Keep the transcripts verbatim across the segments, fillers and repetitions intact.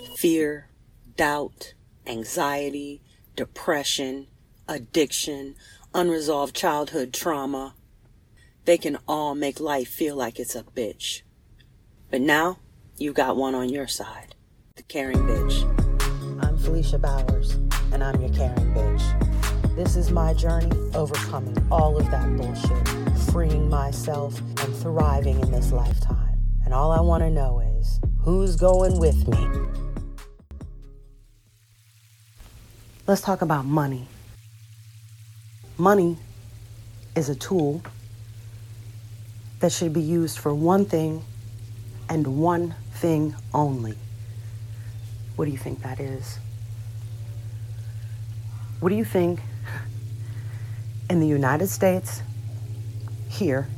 fear, doubt, anxiety, depression, addiction, unresolved childhood trauma. They can all make life feel like it's a bitch. But now, you got one on your side. The caring bitch. I'm Felicia Bowers, and I'm your caring bitch. This is my journey overcoming all of that bullshit, freeing myself and thriving in this lifetime. And all I want to know is, who's going with me? Let's talk about money. Money is a tool that should be used for one thing and one thing only. What do you think that is? What do you think in the United States, here,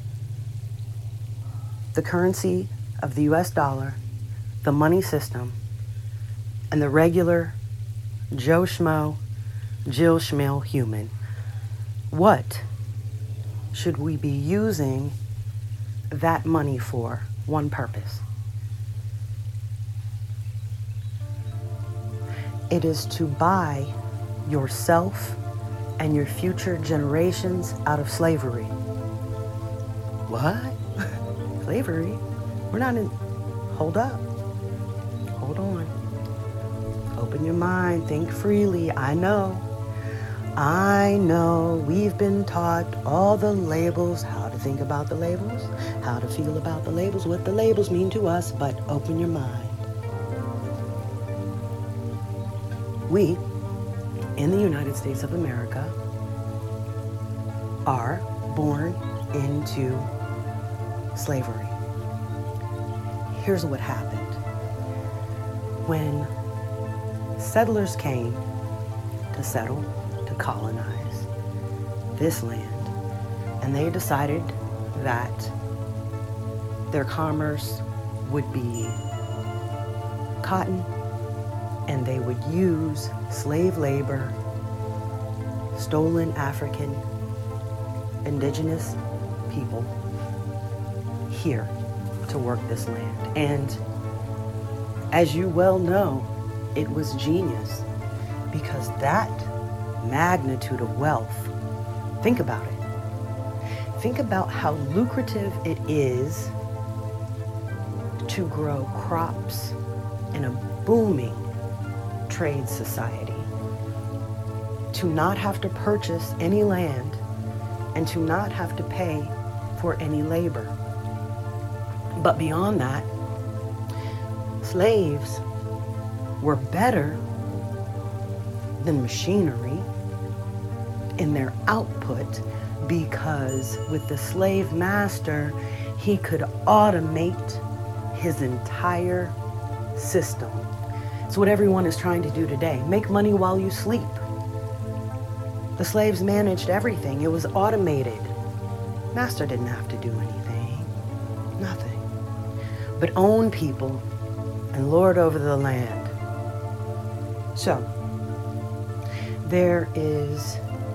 the currency of the U S dollar, the money system, and the regular Joe Schmo, Jill Schmill human, what should we be using that money for? One purpose. It is to buy yourself and your future generations out of slavery. What? Slavery? We're not in... Hold up. Hold on. Open your mind. Think freely. I know. I know we've been taught all the labels, how to think about the labels, how to feel about the labels, what the labels mean to us, but open your mind. We, in the United States of America, are born into slavery. Here's what happened. When settlers came to settle, to colonize this land, and they decided that their commerce would be cotton, and they would use slave labor, stolen African, indigenous people here to work this land. And as you well know, it was genius, because that magnitude of wealth, think about it. Think about how lucrative it is to grow crops in a booming trade society, to not have to purchase any land and to not have to pay for any labor. But beyond that, slaves were better than machinery in their output, because with the slave master, he could automate his entire system. It's what everyone is trying to do today. Make money while you sleep. The slaves managed everything. It was automated. Master didn't have to do anything. Nothing. But own people and lord over the land. So, there is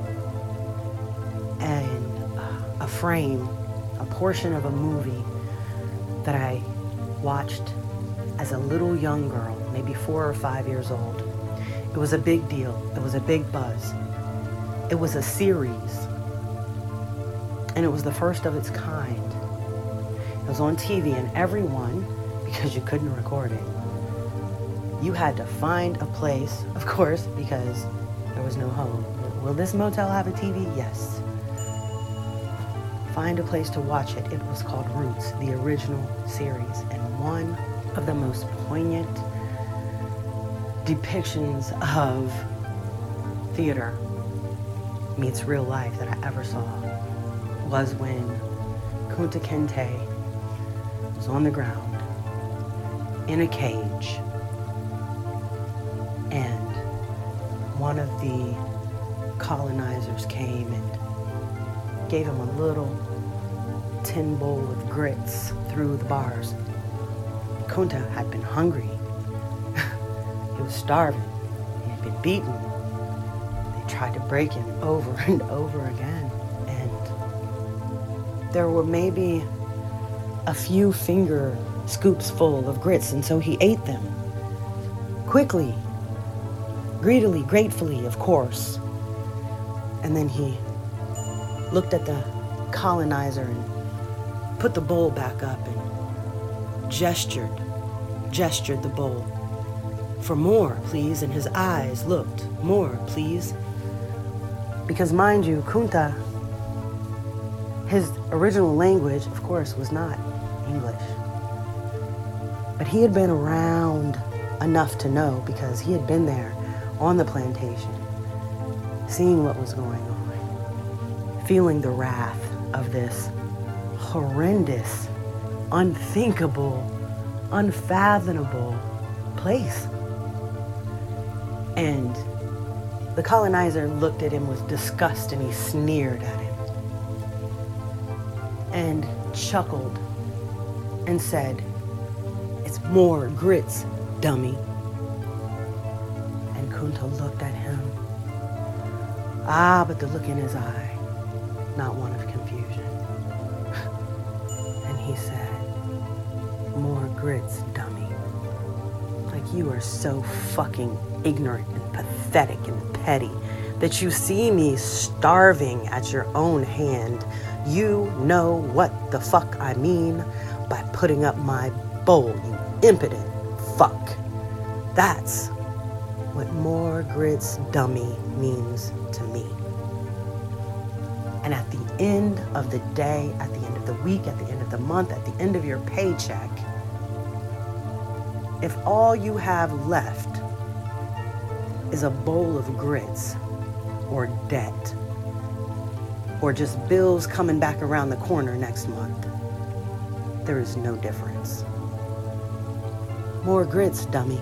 an, uh, a frame, a portion of a movie that I watched as a little young girl, maybe four or five years old. It was a big deal. It was a big buzz. It was a series, and it was the first of its kind. It was on T V, and everyone, because you couldn't record it, you had to find a place, of course, because there was no home. Will this motel have a T V? Yes. Find a place to watch it. It was called Roots, the original series, and one of the most poignant depictions of theater meets real life that I ever saw was when Kunta Kinte was on the ground in a cage, and one of the colonizers came and gave him a little tin bowl with grits through the bars. Kunta had been hungry. He was starving. He had been beaten. They tried to break him over and over again. And there were maybe a few finger scoops full of grits, and so he ate them. quickly, greedily, gratefully, of course. And then he looked at the colonizer and put the bowl back up and gestured, gestured the bowl. For more, please, and his eyes looked, more, please. Because mind you, Kunta, his original language, of course, was not English. But he had been around enough to know, because he had been there on the plantation, seeing what was going on, feeling the wrath of this horrendous, unthinkable, unfathomable place. And the colonizer looked at him with disgust, and he sneered at him and chuckled and said, "It's more grits, dummy." And Kunta looked at him. Ah, but the look in his eye, not one of confusion. And he said, "More grits, dummy." Like, you are so fucking ignorant and pathetic and petty that you see me starving at your own hand. You know what the fuck I mean by putting up my bowl, you impudent fuck. That's what more grits, dummy means to me. And at the end of the day, at the end of the week, at the end of the month, at the end of your paycheck, if all you have left is a bowl of grits or debt or just bills coming back around the corner next month, there is no difference. More grits, dummy.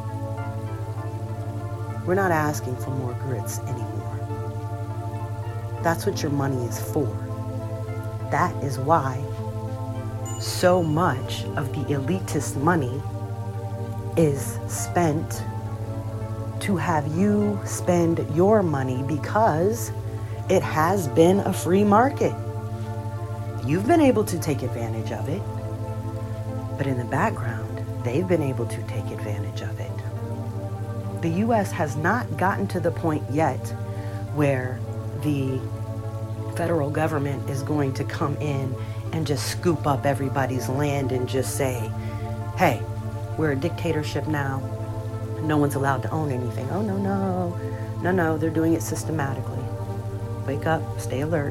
We're not asking for more grits anymore. That's what your money is for. That is why so much of the elitist money is spent to have you spend your money, because it has been a free market. You've been able to take advantage of it, but in the background, they've been able to take advantage of it. The U S has not gotten to the point yet where the federal government is going to come in and just scoop up everybody's land and just say, "Hey, we're a dictatorship now. No one's allowed to own anything." Oh, no, no. No, no, they're doing it systematically. Wake up, stay alert.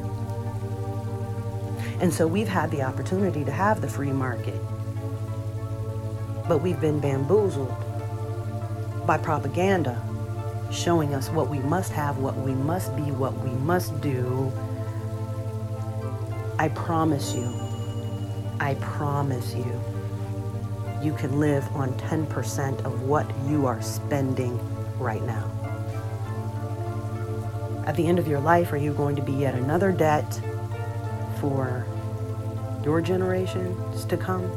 And so we've had the opportunity to have the free market, but we've been bamboozled by propaganda, showing us what we must have, what we must be, what we must do. I promise you, I promise you, you can live on ten percent of what you are spending right now. At the end of your life, are you going to be yet another debt for your generations to come?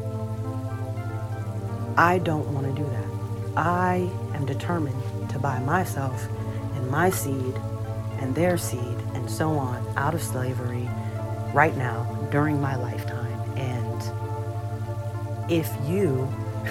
I don't want to do that. I am determined to buy myself and my seed and their seed and so on out of slavery right now during my lifetime. And if you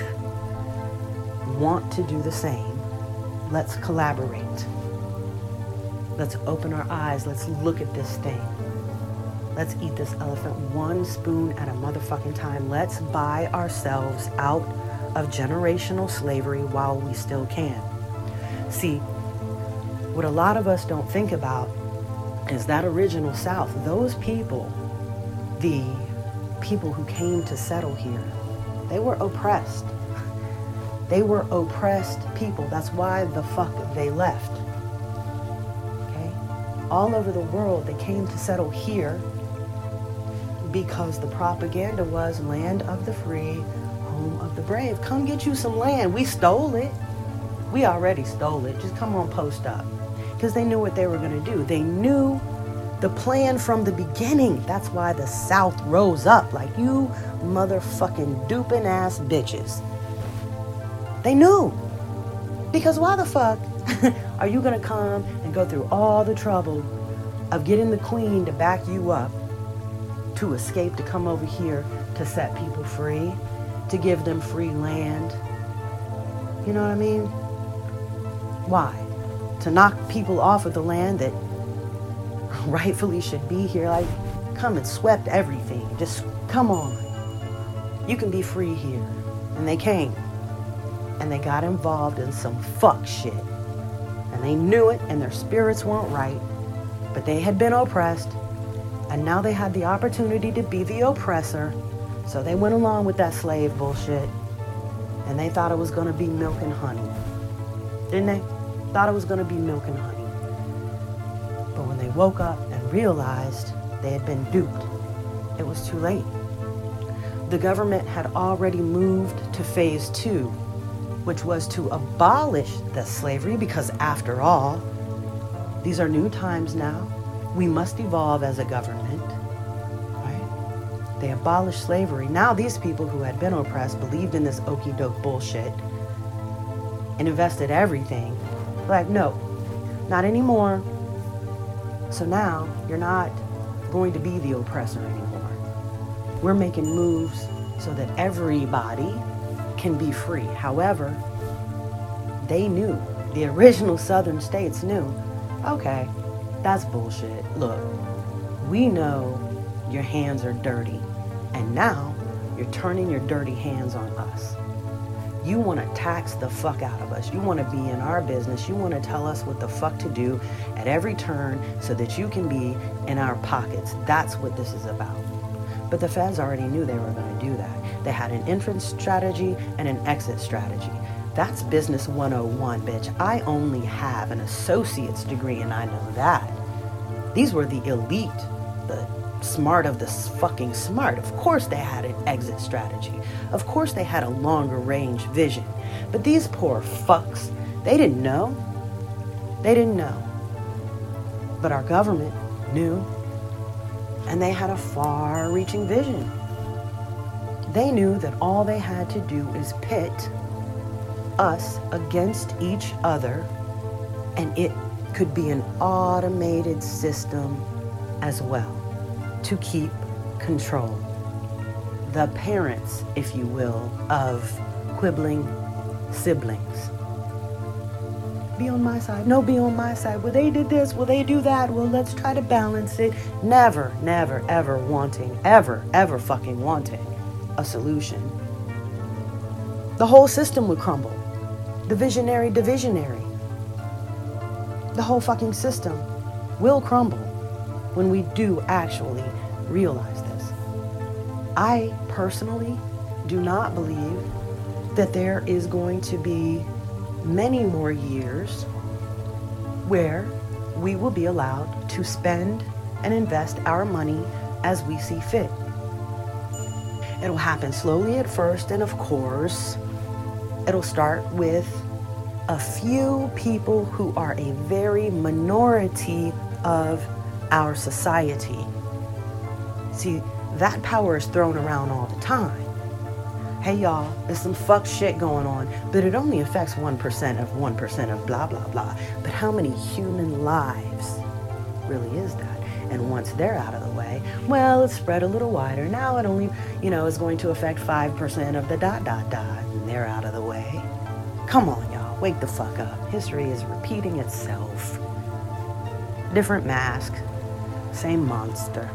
want to do the same, let's collaborate. Let's open our eyes. Let's look at this thing. Let's eat this elephant one spoon at a motherfucking time. Let's buy ourselves out of generational slavery while we still can. See, what a lot of us don't think about is that original South, those people, the people who came to settle here, they were oppressed. They were oppressed people. That's why the fuck they left. Okay? All over the world, they came to settle here because the propaganda was land of the free, home of the brave. Come get you some land. We stole it. We already stole it. Just come on, post up. Because they knew what they were going to do. They knew the plan from the beginning. That's why the South rose up like you motherfucking duping ass bitches. They knew. Because why the fuck are you going to come and go through all the trouble of getting the queen to back you up to escape, to come over here to set people free, to give them free land? You know what I mean? Why? To knock people off of the land that rightfully should be here. Like, come and swept everything. Just come on. You can be free here. And they came. And they got involved in some fuck shit. And they knew it, and their spirits weren't right. But they had been oppressed. And now they had the opportunity to be the oppressor. So they went along with that slave bullshit. And they thought it was going to be milk and honey. Didn't they? Thought it was going to be milk and honey. But when they woke up and realized they had been duped, it was too late. The government had already moved to phase two, which was to abolish the slavery, because after all, these are new times now. We must evolve as a government, right? They abolished slavery. Now these people who had been oppressed believed in this okie doke bullshit and invested everything. Like, no, not anymore. So now you're not going to be the oppressor anymore. We're making moves so that everybody can be free. However, they knew, the original southern states knew, okay, that's bullshit. Look, we know your hands are dirty, and now you're turning your dirty hands on us. You want to tax the fuck out of us. You want to be in our business. You want to tell us what the fuck to do at every turn so that you can be in our pockets. That's what this is about. But the feds already knew they were going to do that. They had an entrance strategy and an exit strategy. That's business one oh one, bitch. I only have an associate's degree and I know that. These were the elite, the smart of the fucking smart. Of course they had an exit strategy. Of course they had a longer range vision. But these poor fucks, they didn't know. They didn't know. But our government knew. And they had a far-reaching vision. They knew that all they had to do is pit us against each other, and it could be an automated system as well to keep control. The parents, if you will, of quibbling siblings. Be on my side. No, be on my side. Well, they did this. Well, they do that. Well, let's try to balance it. Never, never, ever wanting, ever, ever fucking wanting a solution. The whole system would crumble. The visionary divisionary. The whole fucking system will crumble when we do actually realize this. I personally do not believe that there is going to be many more years where we will be allowed to spend and invest our money as we see fit. It'll happen slowly at first, and of course, it'll start with a few people who are a very minority of our society. See, that power is thrown around all the time. Hey y'all, there's some fuck shit going on, but it only affects one percent of one percent of blah, blah, blah. But how many human lives really is that? And once they're out of the way, well, it's spread a little wider. Now it only, you know, is going to affect five percent of the dot, dot, dot, and they're out of the way. Come on, y'all, wake the fuck up. History is repeating itself. Different mask, same monster.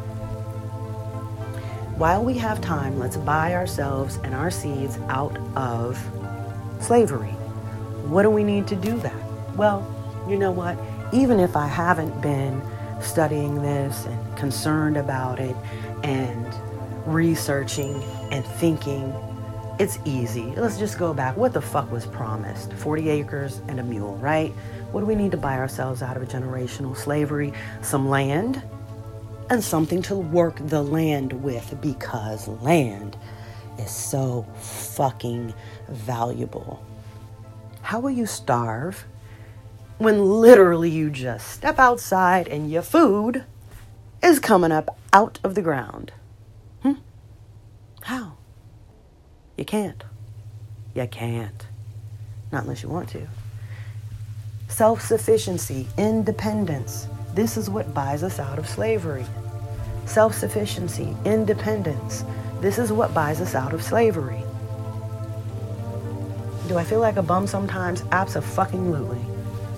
While we have time, let's buy ourselves and our seeds out of slavery. What do we need to do that? Well, you know what? Even if I haven't been studying this and concerned about it and researching and thinking, it's easy. Let's just go back. What the fuck was promised? forty acres and a mule, right? What do we need to buy ourselves out of generational slavery? Some land and something to work the land with, because land is so fucking valuable. How will you starve when literally you just step outside and your food is coming up out of the ground? Hmm? How? You can't. You can't. Not unless you want to. Self-sufficiency, independence. This is what buys us out of slavery. Self-sufficiency, independence. This is what buys us out of slavery. Do I feel like a bum sometimes? Abso-fucking-lutely.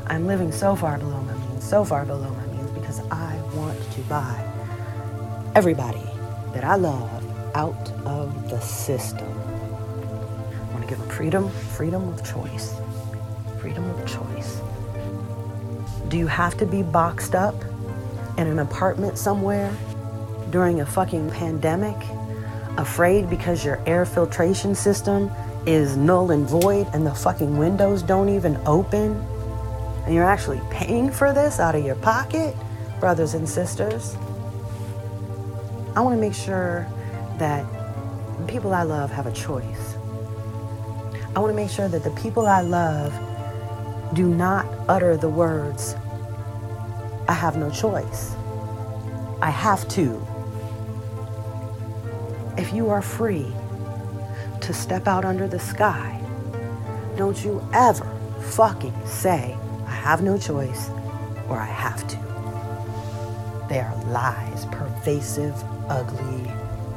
I'm living so far below my means, so far below my means, because I want to buy everybody that I love out of the system. I want to give them freedom, freedom of choice. Freedom of choice. Do you have to be boxed up in an apartment somewhere during a fucking pandemic, afraid because your air filtration system is null and void and the fucking windows don't even open, and you're actually paying for this out of your pocket? Brothers and sisters, I want to make sure that the people I love have a choice. I want to make sure that the people I love do not utter the words, I have no choice, I have to. If you are free to step out under the sky, don't you ever fucking say, I have no choice or I have to. They are lies, pervasive, ugly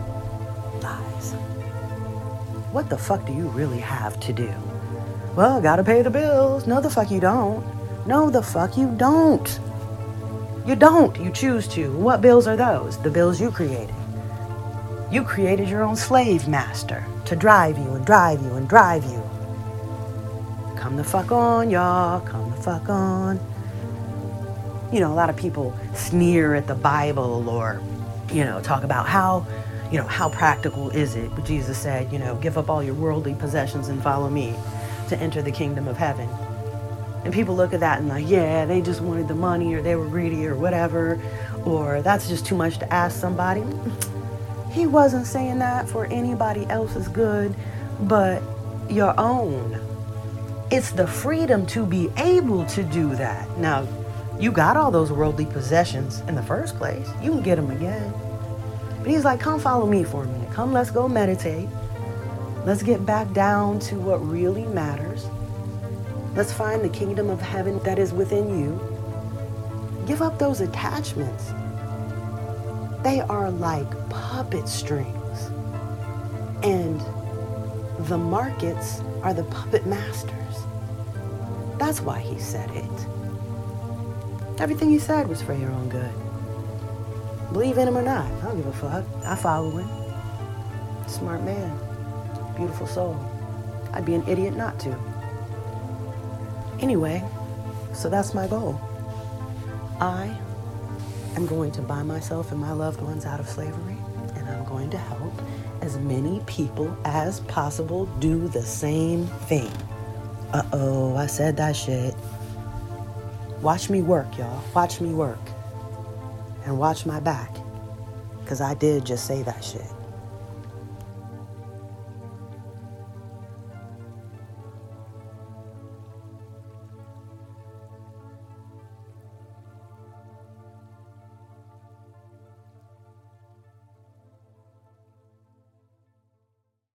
lies. What the fuck do you really have to do? Well, gotta pay the bills. No, the fuck you don't. No, the fuck you don't. You don't. You choose to. What bills are those? The bills you created. You created your own slave master to drive you and drive you and drive you. Come the fuck on, y'all. Come the fuck on. You know, a lot of people sneer at the Bible or, you know, talk about how, you know, how practical is it? But Jesus said, you know, give up all your worldly possessions and follow me to enter the kingdom of heaven. And people look at that and like, yeah, they just wanted the money or they were greedy or whatever, or that's just too much to ask somebody. He wasn't saying that for anybody else's good but your own. It's the freedom to be able to do that. Now, you got all those worldly possessions in the first place. You can get them again. But he's like, come follow me for a minute. Come, let's go meditate. Let's get back down to what really matters. Let's find the kingdom of heaven that is within you. Give up those attachments. They are like puppet strings. And the markets are the puppet masters. That's why he said it. Everything he said was for your own good. Believe in him or not, I don't give a fuck. I follow him. Smart man. Beautiful soul. I'd be an idiot not to. Anyway, so that's my goal. I am going to buy myself and my loved ones out of slavery, and I'm going to help as many people as possible do the same thing. Uh-oh, I said that shit. Watch me work, y'all. Watch me work. And watch my back. Because I did just say that shit.